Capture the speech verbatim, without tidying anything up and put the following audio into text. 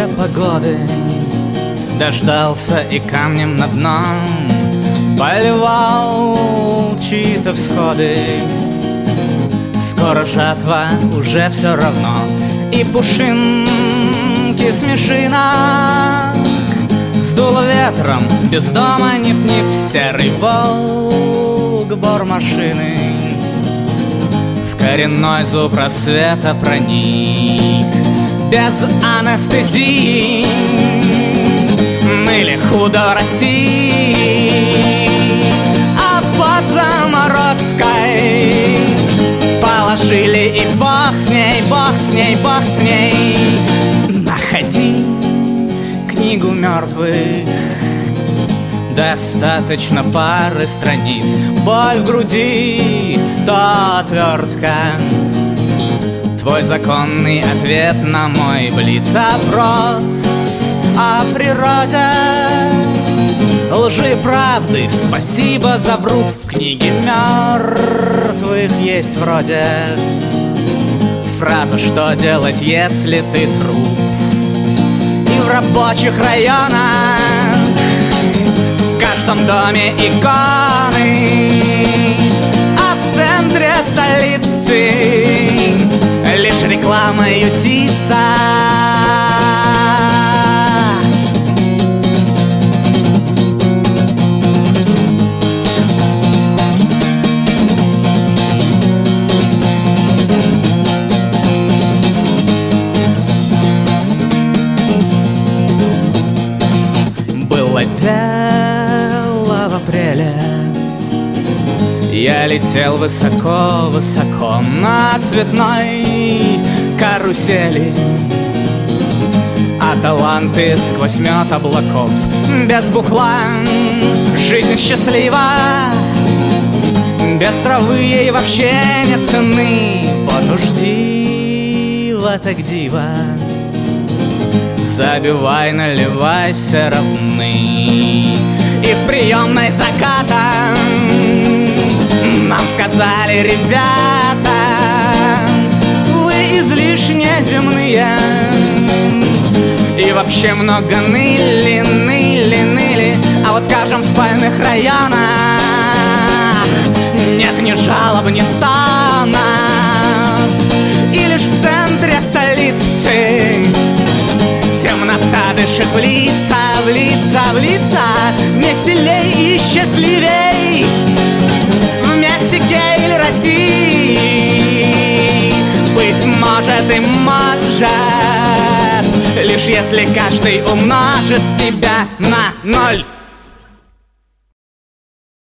все погоды, дождался и камнем на дно поливал чьи-то всходы. Скоро жатва, уже все равно, и пушинки смешинок сдуло ветром, без дома ниф-ниф, серый волк бормашины в коренной зуб рассвета проник. Без анестезии ныли худо в России, а под заморозкой положили и бог с ней, бог с ней, бог с ней. Находи книгу мертвых, достаточно пары страниц. Боль в груди, то отвертка, твой законный ответ на мой блиц-опрос о природе. Лжи и правды, спасибо за вруб. В книге мертвых есть вроде фраза «Что делать, если ты труп?» И в рабочих районах в каждом доме иконы, а в центре столицы лишь реклама ютится. Было дело в апреле, я летел высоко-высоко на цветной карусели, а таланты сквозь мед облаков. Без бухла жизнь счастлива, без травы ей вообще нет цены. Вот уж диво так диво, забивай, наливай, все равны. И в приемной заката нам сказали: ребята, вы излишне земные, и вообще много ныли, ныли, ныли. А вот скажем, в спальных районах нет ни жалоб, ни стонов, и лишь в центре столицы темнота дышит в лица, в лица, в лица. Веселей и счастливей в Мексике или России. Быть может и может, лишь если каждый умножит себя на ноль.